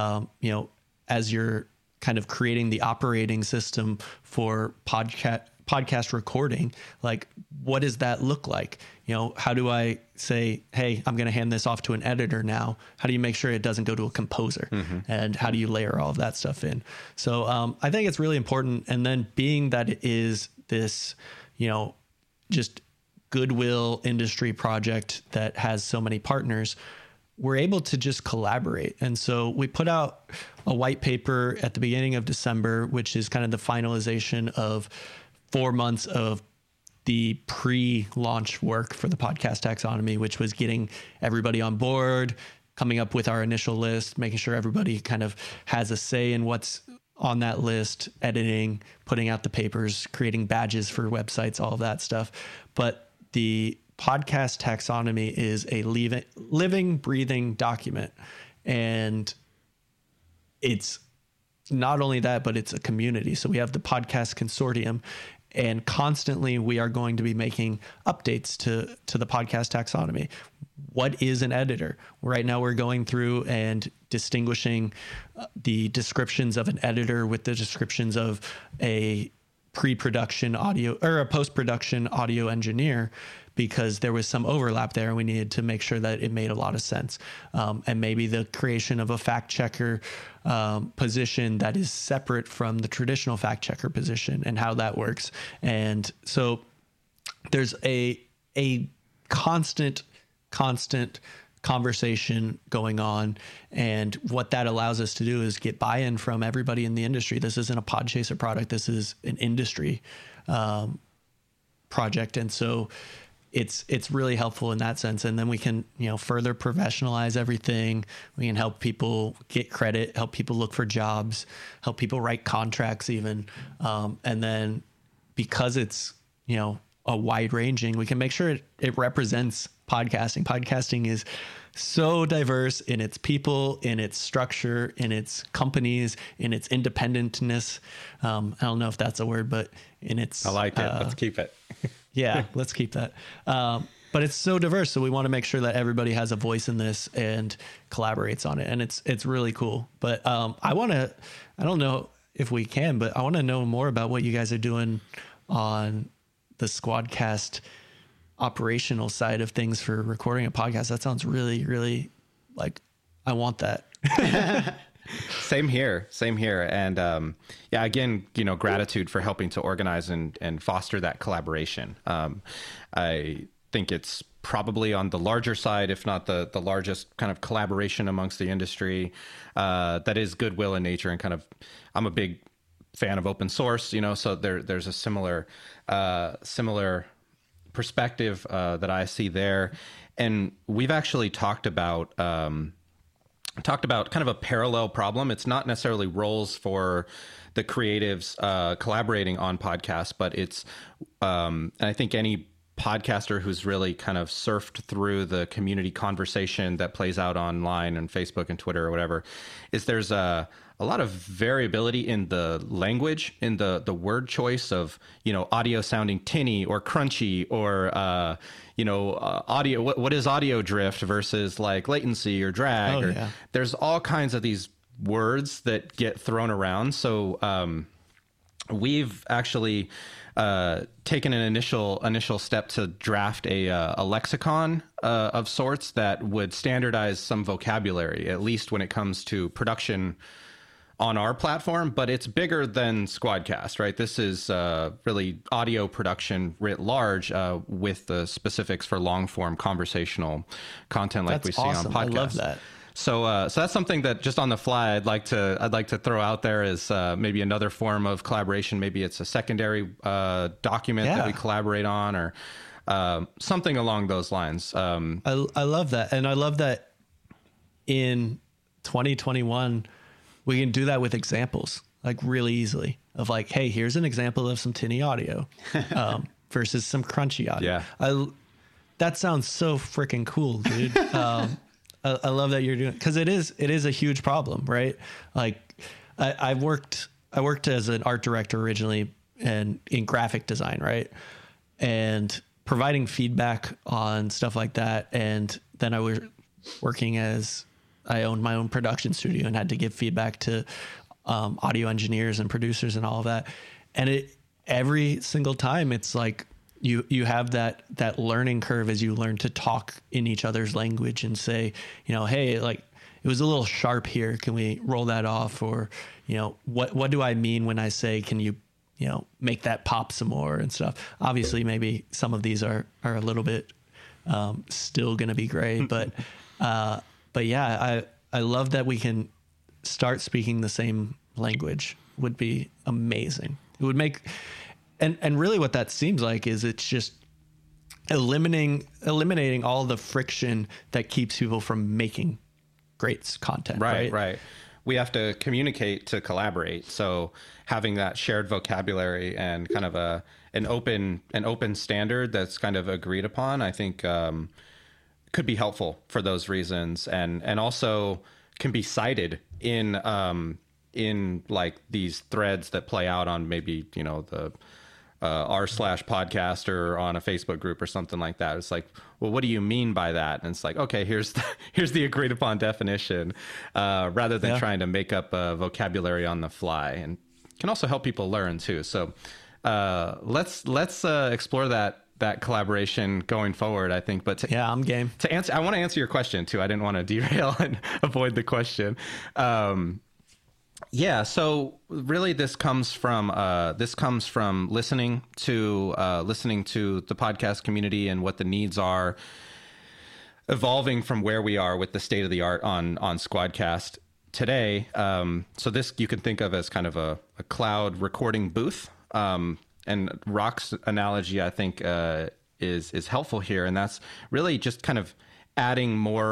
as you're kind of creating the operating system for podcast recording, like, what does that look like? How do I say, hey, I'm going to hand this off to an editor now? How do you make sure it doesn't go to a composer? Mm-hmm. And how do you layer all of that stuff in? So I think it's really important. And then, being that it is this, just goodwill industry project that has so many partners, we're able to just collaborate. And so we put out a white paper at the beginning of December, which is kind of the finalization of 4 months of the pre-launch work for the podcast taxonomy, which was getting everybody on board, coming up with our initial list, making sure everybody kind of has a say in what's on that list, editing, putting out the papers, creating badges for websites, all of that stuff. But the podcast taxonomy is a living, breathing document. And it's not only that, but it's a community. So we have the podcast consortium, and constantly we are going to be making updates to the podcast taxonomy. What is an editor? Right now we're going through and distinguishing the descriptions of an editor with the descriptions of a pre-production audio or a post-production audio engineer, because there was some overlap there and we needed to make sure that it made a lot of sense. And maybe the creation of a fact checker position that is separate from the traditional fact checker position and how that works. And so there's a constant conversation going on. And what that allows us to do is get buy-in from everybody in the industry. This isn't a Podchaser product. This is an industry project. And so it's really helpful in that sense. And then we can, further professionalize everything. We can help people get credit, help people look for jobs, help people write contracts even. And then because it's, a wide ranging, we can make sure it represents podcasting. Podcasting is so diverse in its people, in its structure, in its companies, in its independentness. I don't know if that's a word, but in its... I like it. Let's keep it. Yeah, let's keep that. But it's so diverse. So we want to make sure that everybody has a voice in this and collaborates on it. And it's really cool. But I don't know if we can, but I want to know more about what you guys are doing on the Squadcast operational side of things for recording a podcast. That sounds really, really like I want that. Same here. And again, gratitude for helping to organize and foster that collaboration. I think it's probably on the larger side, if not the largest kind of collaboration amongst the industry that is goodwill in nature, and kind of, I'm a big fan of open source, so there's a similar perspective that I see there. And we've actually talked about kind of a parallel problem. It's not necessarily roles for the creatives collaborating on podcasts, but it's, and I think any podcaster who's really kind of surfed through the community conversation that plays out online and Facebook and Twitter or whatever, is there's a lot of variability in the language, in the word choice of, audio sounding tinny or crunchy or, audio, what is audio drift versus like latency or drag? There's all kinds of these words that get thrown around. So we've actually taken an initial step to draft a lexicon of sorts that would standardize some vocabulary, at least when it comes to production on our platform. But it's bigger than Squadcast, right? This is really audio production writ large, with the specifics for long form conversational content like we see on podcasts. I love that. So that's something that just on the fly I'd like to throw out there as maybe another form of collaboration. Maybe it's a secondary document that we collaborate on, or something along those lines. I love that, and I love that in 2021 we can do that with examples, like really easily, of like, hey, here's an example of some tinny audio versus some crunchy audio. Yeah, that sounds so freaking cool, dude. I love that you're doing, because it is a huge problem, right? Like I worked as an art director originally and in graphic design, right? And providing feedback on stuff like that. And then I was working I owned my own production studio and had to give feedback to audio engineers and producers and all of that. And every single time it's like, you have that learning curve as you learn to talk in each other's language and say, hey, like it was a little sharp here. Can we roll that off? Or, what do I mean when I say, can you make that pop some more and stuff. Obviously, maybe some of these are a little bit still going to be great, but yeah, I love that we can start speaking the same language. Would be amazing. It would make, and really what that seems like is it's just eliminating all the friction that keeps people from making great content. Right. We have to communicate to collaborate. So having that shared vocabulary and kind of an open standard that's kind of agreed upon, I think could be helpful for those reasons, and also can be cited in like these threads that play out on maybe the r/podcast or on a Facebook group or something like that. It's like, well, what do you mean by that? And it's like, okay, here's the agreed upon definition, rather than trying to make up a vocabulary on the fly, and can also help people learn too. So let's explore that collaboration going forward, I think. But I'm game to answer. I want to answer your question too. I didn't want to derail and avoid the question. Yeah, so really this comes from listening to the podcast community and what the needs are, evolving from where we are with the state of the art on Squadcast today. So this you can think of as kind of a cloud recording booth. And Rock's analogy, I think, is helpful here, and that's really just kind of adding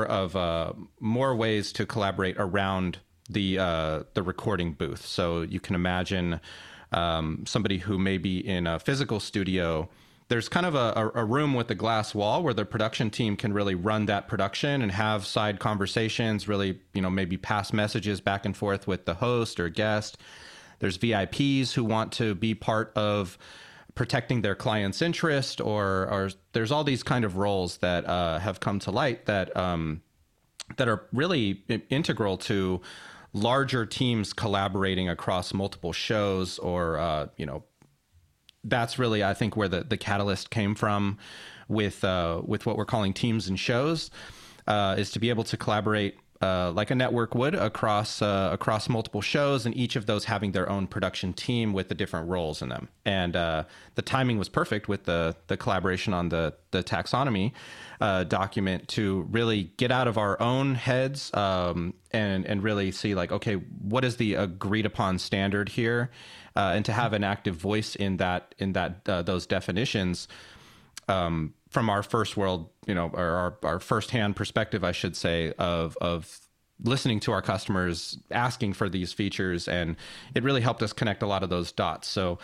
more ways to collaborate around the recording booth. So you can imagine somebody who may be in a physical studio. There's kind of a room with a glass wall where the production team can really run that production and have side conversations, really, maybe pass messages back and forth with the host or guest. There's VIPs who want to be part of protecting their client's interest, or there's all these kind of roles that have come to light that are really integral to larger teams collaborating across multiple shows, or that's really, I think, where the catalyst came from with what we're calling teams and shows, is to be able to collaborate like a network would across multiple shows, and each of those having their own production team with the different roles in them. And the timing was perfect with the collaboration on the taxonomy document to really get out of our own heads and really see, like, okay, what is the agreed upon standard here, and to have an active voice in those definitions. From our first world, or our firsthand perspective, I should say, of listening to our customers asking for these features, and it really helped us connect a lot of those dots. So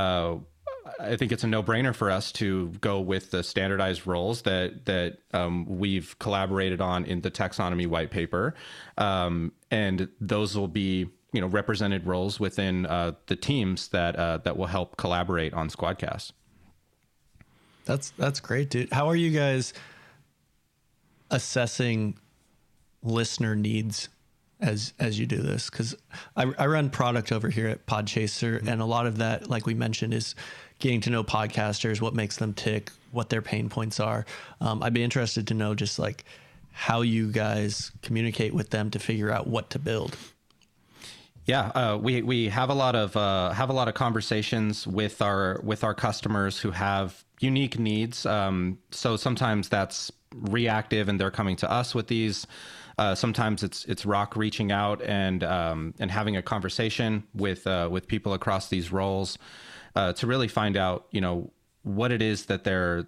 I think it's a no-brainer for us to go with the standardized roles that we've collaborated on in the taxonomy white paper, and those will be represented roles within the teams that will help collaborate on Squadcast. That's great, dude. How are you guys assessing listener needs as you do this? Because I run product over here at Podchaser, and a lot of that, like we mentioned, is getting to know podcasters, what makes them tick, what their pain points are. I'd be interested to know just like how you guys communicate with them to figure out what to build. Yeah, we have a lot of conversations with our customers who have unique needs. So sometimes that's reactive, and they're coming to us with these. Sometimes it's Rock reaching out and having a conversation with people across these roles to really find out what it is that they're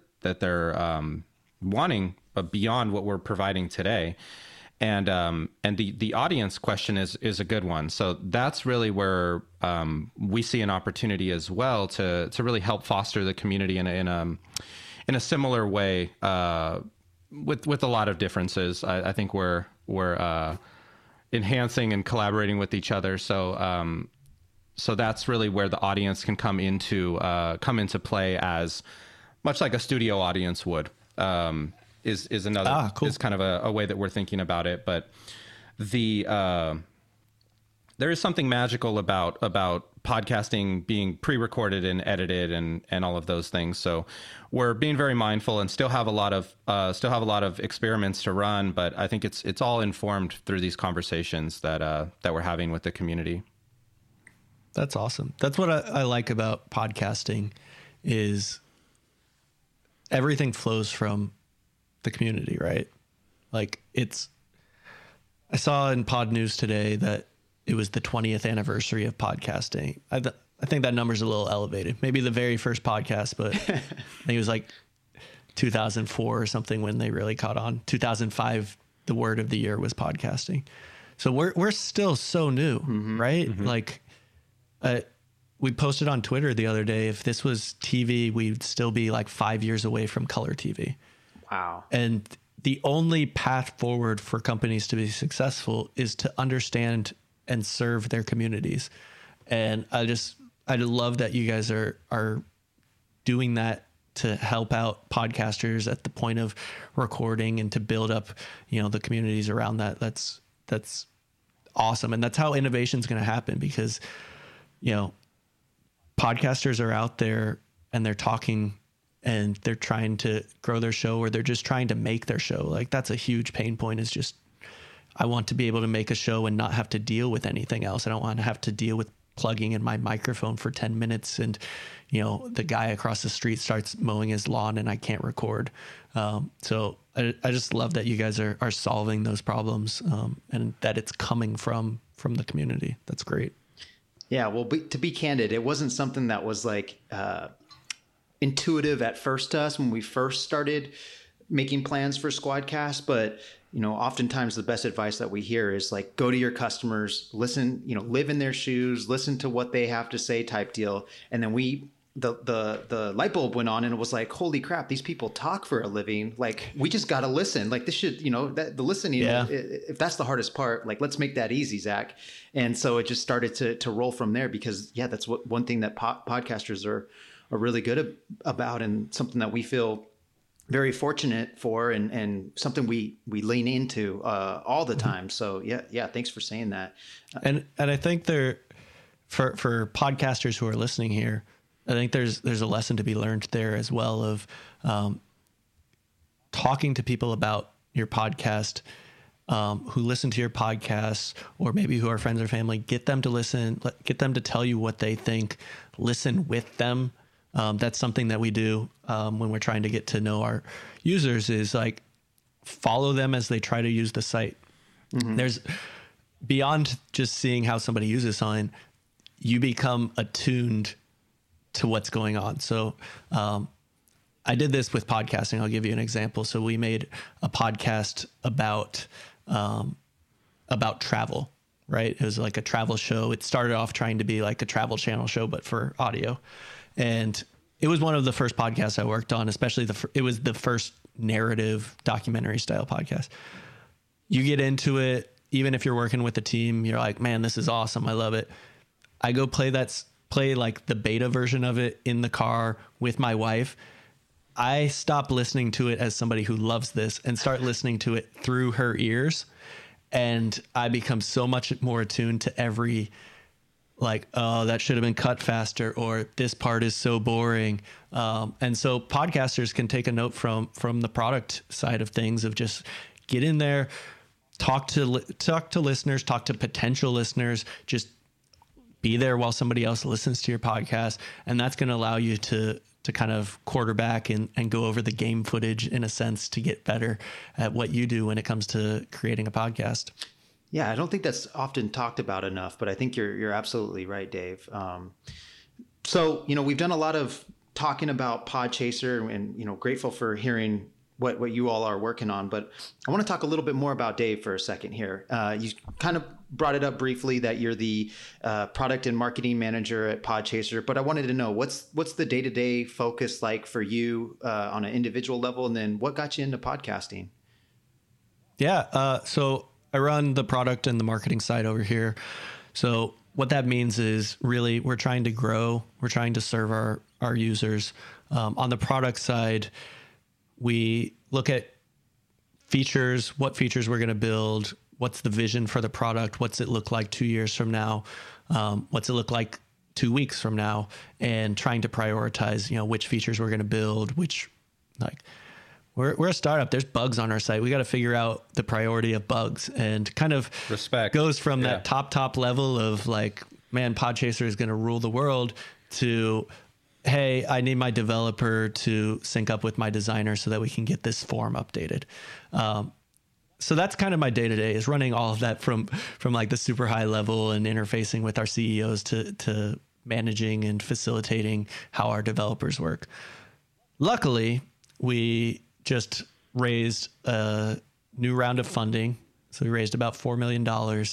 wanting beyond what we're providing today. And the audience question is a good one. So that's really where we see an opportunity as well to really help foster the community in a similar way, with a lot of differences. I think we're enhancing and collaborating with each other. So that's really where the audience can come into play, as much like a studio audience would. Is another cool. Is kind of a way that we're thinking about it. But there is something magical about podcasting being pre-recorded and edited and all of those things. So we're being very mindful and still have a lot of experiments to run. But I think it's all informed through these conversations that we're having with the community. That's awesome. That's what I like about podcasting is everything flows from the community, right? Like I saw in Pod News today that it was the 20th anniversary of podcasting. I think that number's a little elevated. Maybe the very first podcast, but I think it was like 2004 or something when they really caught on. 2005, the word of the year was podcasting. So we're still so new, right? Mm-hmm. Like we posted on Twitter the other day, if this was TV, we'd still be like 5 years away from color TV. Wow. And the only path forward for companies to be successful is to understand and serve their communities. And I love that you guys are doing that to help out podcasters at the point of recording and to build up, the communities around that. That's awesome. And that's how innovation is going to happen, because, podcasters are out there and they're talking and they're trying to grow their show, or they're just trying to make their show. Like, that's a huge pain point, is just, I want to be able to make a show and not have to deal with anything else. I don't want to have to deal with plugging in my microphone for 10 minutes and, the guy across the street starts mowing his lawn and I can't record. So I just love that you guys are solving those problems, and that it's coming from the community. That's great. Yeah. Well, to be candid, it wasn't something that was like, intuitive at first to us when we first started making plans for Squadcast, but oftentimes the best advice that we hear is like, go to your customers, listen, live in their shoes, listen to what they have to say, type deal. And then the light bulb went on, and it was like, holy crap, these people talk for a living. Like, we just got to listen. Like, this should, the listening, if that's the hardest part, like, let's make that easy, Zach. And so it just started to roll from there, because that's one thing that podcasters are really good about, and something that we feel very fortunate for, and something we lean into all the time. So yeah. Thanks for saying that. And I think for podcasters who are listening here, I think there's a lesson to be learned there as well of talking to people about your podcast, who listen to your podcast, or maybe who are friends or family. Get them to listen, get them to tell you what they think, listen with them. That's something that we do when we're trying to get to know our users, is like, follow them as they try to use the site. Mm-hmm. There's, beyond just seeing how somebody uses something, you become attuned to what's going on. So I did this with podcasting. I'll give you an example. So we made a podcast about travel, right? It was like a travel show. It started off trying to be like a Travel Channel show, but for audio. And it was one of the first podcasts I worked on, especially it was the first narrative documentary style podcast. You get into it, even if you're working with a team, you're like, man, this is awesome. I love it. I go play like the beta version of it in the car with my wife. I stop listening to it as somebody who loves this and start listening to it through her ears. And I become so much more attuned to every, like, oh, that should have been cut faster, or this part is so boring. And so podcasters can take a note from the product side of things, of just get in there, talk to listeners, talk to potential listeners, just be there while somebody else listens to your podcast. And that's going to allow you to kind of quarterback and go over the game footage, in a sense, to get better at what you do when it comes to creating a podcast. Yeah, I don't think that's often talked about enough, but I think you're absolutely right, Dave. So, we've done a lot of talking about Podchaser, and, grateful for hearing what you all are working on. But I want to talk a little bit more about Dave for a second here. You kind of brought it up briefly that you're the product and marketing manager at Podchaser, but I wanted to know what's the day-to-day focus like for you on an individual level, and then what got you into podcasting? Yeah, so I run the product and the marketing side over here. So what that means is, really, we're trying to grow. We're trying to serve our users. On the product side, we look at features, what features we're going to build, what's the vision for the product, what's it look like 2 years from now, what's it look like 2 weeks from now, and trying to prioritize, which features we're going to build, which, like, we're a startup. There's bugs on our site. We got to figure out the priority of bugs, and kind of respect goes from that top level of like, man, Podchaser is going to rule the world, to, hey, I need my developer to sync up with my designer so that we can get this form updated. So that's kind of my day to day, is running all of that from like the super high level and interfacing with our CEOs to managing and facilitating how our developers work. Luckily, we just raised a new round of funding. So we raised about $4 million,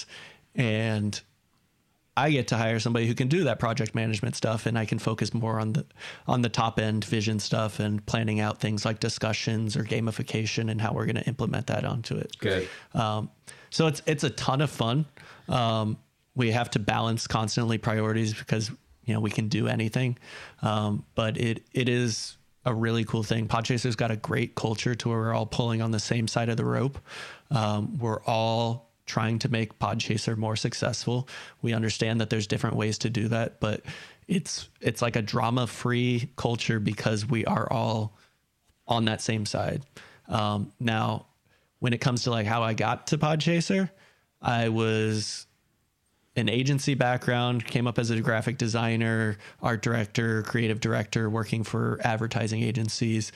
and I get to hire somebody who can do that project management stuff, and I can focus more on the top end vision stuff and planning out things like discussions or gamification and how we're going to implement that onto it. Good. So it's a ton of fun. We have to balance constantly priorities because, you know, we can do anything. But it is a really cool thing. Podchaser's got a great culture to where we're all pulling on the same side of the rope. We're all trying to make Podchaser more successful. We understand that there's different ways to do that, but it's like a drama-free culture because we are all on that same side. Now, when it comes to like how I got to Podchaser, I was an agency background, came up as a graphic designer, art director, creative director, working for advertising agencies.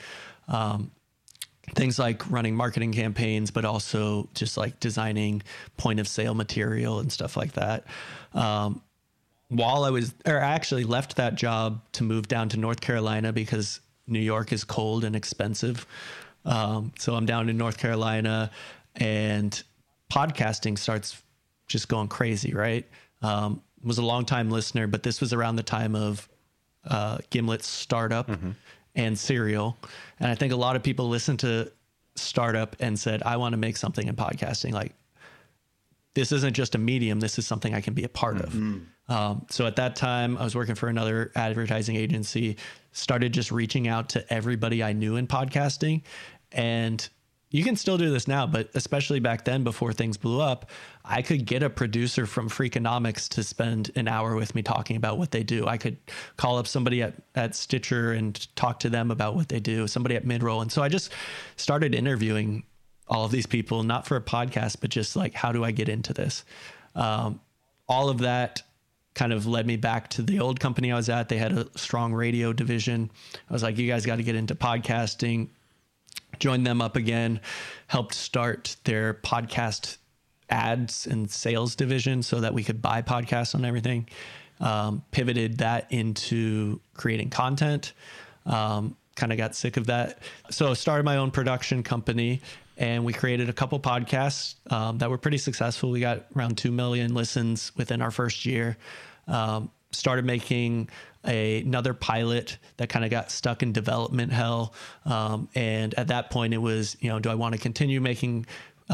Things like running marketing campaigns, but also just like designing point of sale material and stuff like that. I actually left that job to move down to North Carolina because New York is cold and expensive. So I'm down in North Carolina, and podcasting starts just going crazy, right? Was a long time listener, but this was around the time of Gimlet's startup and Serial. And I think a lot of people listened to Startup and said, I want to make something in podcasting. Like, this isn't just a medium. This is something I can be a part of. So at that time, I was working for another advertising agency, started just reaching out to everybody I knew in podcasting. And you can still do this now, but especially back then, before things blew up, I could get a producer from Freakonomics to spend an hour with me talking about what they do. I could call up somebody at Stitcher and talk to them about what they do, somebody at Midroll. And so I just started interviewing all of these people, not for a podcast, but just like, how do I get into this? All of that kind of led me back to the old company I was at. They had a strong radio division. I was like, you guys got to get into podcasting. Joined them up again, helped start their podcast ads and sales division so that we could buy podcasts on everything. Pivoted that into creating content. Kind of got sick of that. So started my own production company, and we created a couple podcasts that were pretty successful. We got around 2 million listens within our first year. Started making another pilot that kind of got stuck in development hell. And at that point it was, you know, do I want to continue making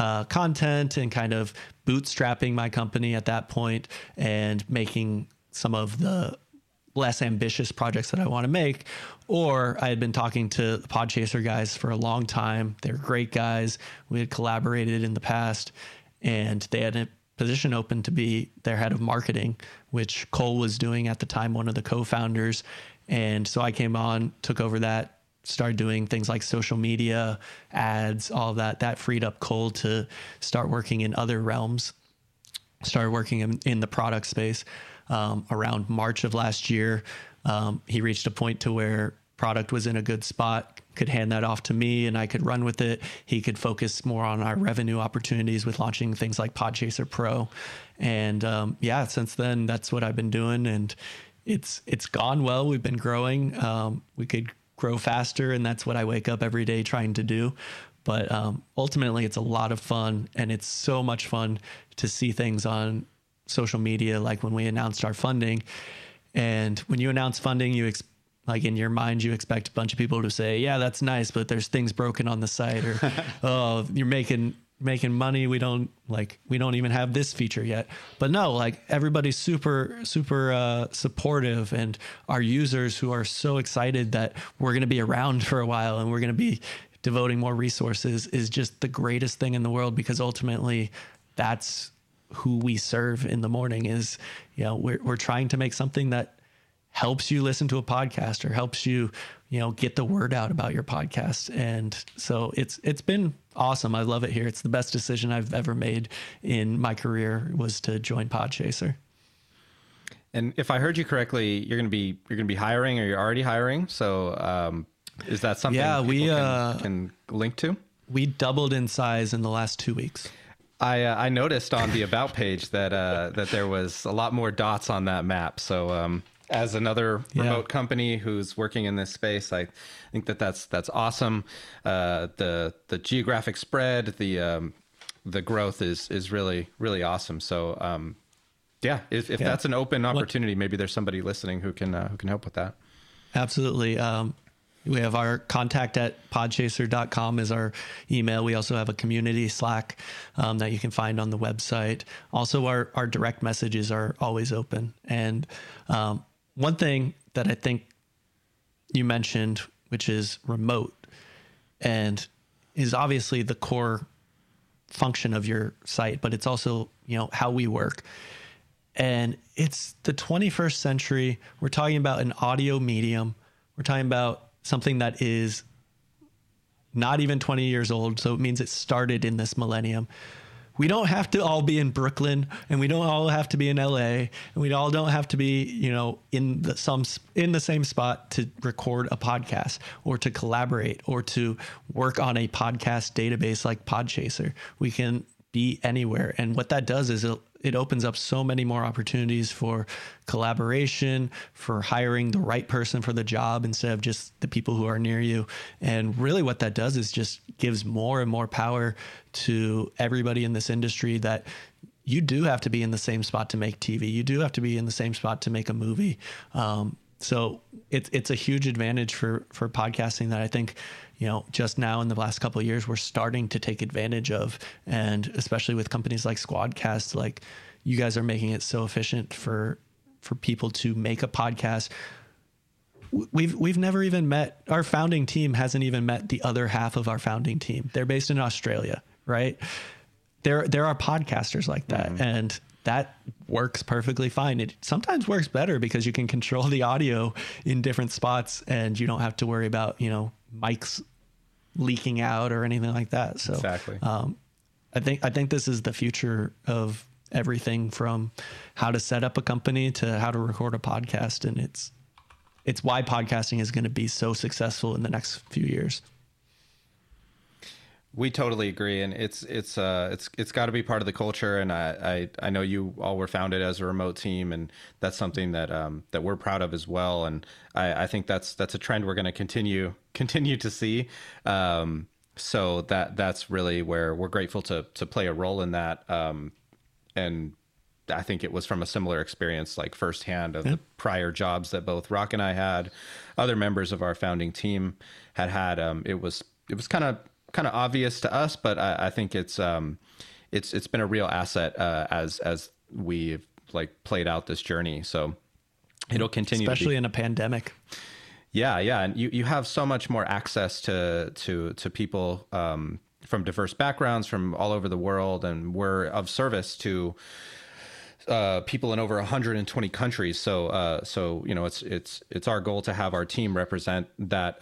content and kind of bootstrapping my company at that point and making some of the less ambitious projects that I want to make? Or I had been talking to the Podchaser guys for a long time. They're great guys. We had collaborated in the past, and they had a position open to be their head of marketing, which Cole was doing at the time, one of the co-founders. And so I came on, took over that, started doing things like social media, ads, all of that. That freed up Cole to start working in other realms, started working in the product space. Around March of last year, he reached a point to where product was in a good spot, could hand that off to me and I could run with it. He could focus more on our revenue opportunities with launching things like Podchaser Pro. And since then, that's what I've been doing. And it's gone well. We've been growing. We could grow faster, and that's what I wake up every day trying to do. But ultimately, it's a lot of fun, and it's so much fun to see things on social media, like when we announced our funding. And when you announce funding, like in your mind, you expect a bunch of people to say, yeah, that's nice, but there's things broken on the site, or, oh, you're making money. We don't even have this feature yet. But no, like, everybody's super supportive, and our users who are so excited that we're going to be around for a while and we're going to be devoting more resources is just the greatest thing in the world, because ultimately that's who we serve in the morning. Is, you know, we're trying to make something that helps you listen to a podcast, or helps you, you know, get the word out about your podcast. And so it's been awesome. I love it here. It's the best decision I've ever made in my career, was to join Podchaser. And if I heard you correctly, you're going to be hiring, or you're already hiring. So is that something we can link to? We doubled in size in the last 2 weeks. I noticed on the About page that that there was a lot more dots on that map. So as another remote company who's working in this space, I think that's awesome. The geographic spread, the growth is really, really awesome. So if that's an open opportunity, maybe there's somebody listening who can help with that. Absolutely. We have our contact at podchaser.com is our email. We also have a community Slack that you can find on the website. Also, our direct messages are always open. And one thing that I think you mentioned, which is remote, and is obviously the core function of your site, but it's also, how we work. And it's the 21st century. We're talking about an audio medium. We're talking about something that is not even 20 years old. So it means it started in this millennium. We don't have to all be in Brooklyn, and we don't all have to be in LA, and we all don't have to be, in the same spot to record a podcast or to collaborate or to work on a podcast database like Podchaser. We can be anywhere. And what that does is it opens up so many more opportunities for collaboration, for hiring the right person for the job instead of just the people who are near you. And really what that does is just gives more and more power to everybody in this industry that you do have to be in the same spot to make TV. You do have to be in the same spot to make a movie. So it's a huge advantage for podcasting that I think, just now in the last couple of years, we're starting to take advantage of. And especially with companies like Squadcast, like you guys are making it so efficient for people to make a podcast. We've never even met, our founding team hasn't even met the other half of our founding team. They're based in Australia, right? There are podcasters like that. Mm-hmm. And that works perfectly fine. It sometimes works better because you can control the audio in different spots and you don't have to worry about, mics leaking out or anything like that. So exactly. I think this is the future of everything from how to set up a company to how to record a podcast. And it's why podcasting is going to be so successful in the next few years. We totally agree, and it's got to be part of the culture. And I know you all were founded as a remote team, and that's something that that we're proud of as well. And I think that's a trend we're going to continue to see. So that's really where we're grateful to play a role in that. And I think it was from a similar experience, like firsthand of the prior jobs that both Rock and I had, other members of our founding team had. It was kind of obvious to us, but I think it's been a real asset as we've played out this journey. So it'll continue, especially in a pandemic. Yeah, and you have so much more access to people from diverse backgrounds from all over the world, and we're of service to people in over 120 countries. So it's our goal to have our team represent that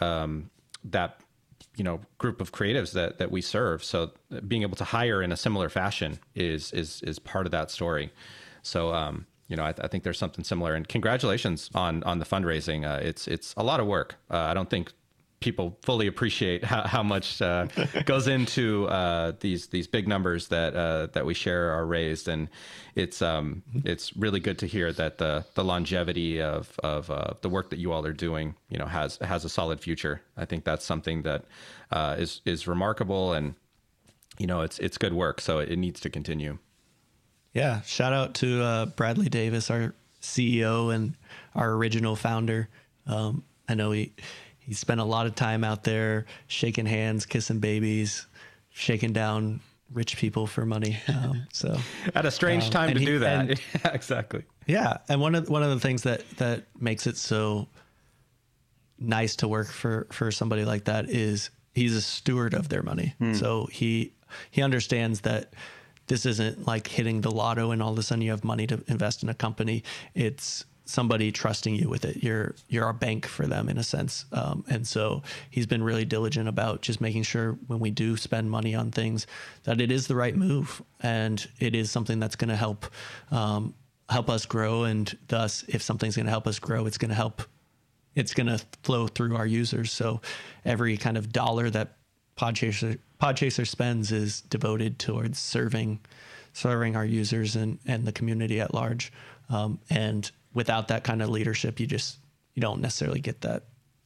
group of creatives that we serve. So being able to hire in a similar fashion is part of that story. So, I think there's something similar, and congratulations on the fundraising. It's a lot of work. I don't think people fully appreciate how much goes into these big numbers that we share are raised. And it's really good to hear that the longevity of the work that you all are doing, has a solid future. I think that's something that is remarkable, and it's good work. So it needs to continue. Yeah. Shout out to Bradley Davis, our CEO and our original founder. I know he spent a lot of time out there shaking hands, kissing babies, shaking down rich people for money. So at a strange time to do that. Yeah, exactly. Yeah. And one of the things that makes it so nice to work for somebody like that is he's a steward of their money. So he understands that this isn't like hitting the lotto and all of a sudden you have money to invest in a company. It's somebody trusting you with it. You're a bank for them in a sense. And so he's been really diligent about just making sure when we do spend money on things that it is the right move and it is something that's going to help help us grow. And thus, if something's going to help us grow, it's going to flow through our users. So every kind of dollar that Podchaser spends is devoted towards serving our users and the community at large. And without that kind of leadership, you don't necessarily get that.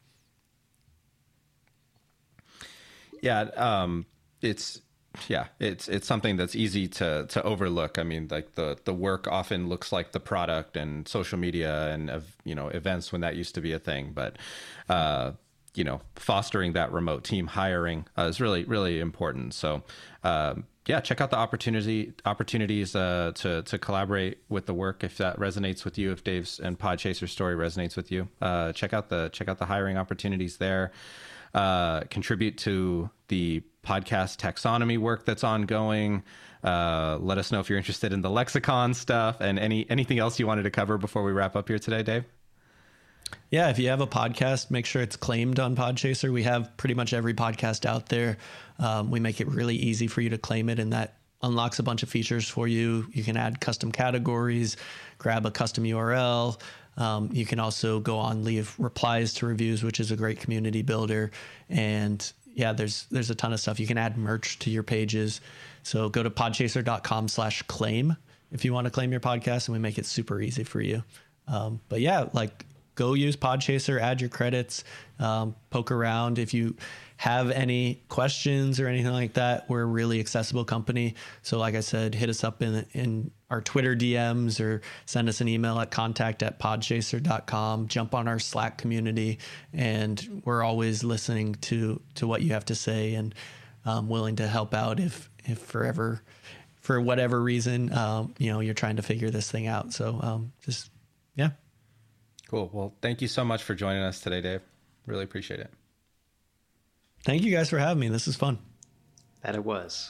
Yeah. It's something that's easy to overlook. I mean, like the work often looks like the product and social media and, events when that used to be a thing. But, fostering that remote team hiring is really, really important. So, check out the opportunities to collaborate with the work if that resonates with you. If Dave's and Podchaser's story resonates with you, check out the hiring opportunities there. Contribute to the podcast taxonomy work that's ongoing. Let us know if you're interested in the lexicon stuff and anything else you wanted to cover before we wrap up here today, Dave. Yeah, if you have a podcast, make sure it's claimed on Podchaser. We have pretty much every podcast out there. We make it really easy for you to claim it, and that unlocks a bunch of features for you. You can add custom categories, grab a custom URL. You can also go on, leave replies to reviews, which is a great community builder. And yeah, there's a ton of stuff. You can add merch to your pages. So go to podchaser.com/claim if you want to claim your podcast, and we make it super easy for you. But yeah, go use Podchaser, add your credits, poke around. If you have any questions or anything like that, we're a really accessible company. So like I said, hit us up in our Twitter DMs or send us an email at contact@podchaser.com. Jump on our Slack community, and we're always listening to what you have to say and willing to help out if for whatever reason, you're trying to figure this thing out. So yeah. Cool. Well, thank you so much for joining us today, Dave. Really appreciate it. Thank you guys for having me. This is fun. That it was.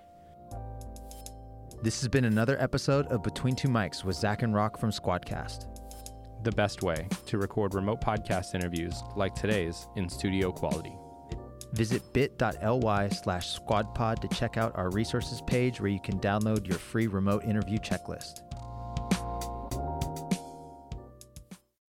This has been another episode of Between Two Mics with Zach and Rock from Squadcast. The best way to record remote podcast interviews like today's in studio quality. Visit bit.ly/squadpod to check out our resources page where you can download your free remote interview checklist.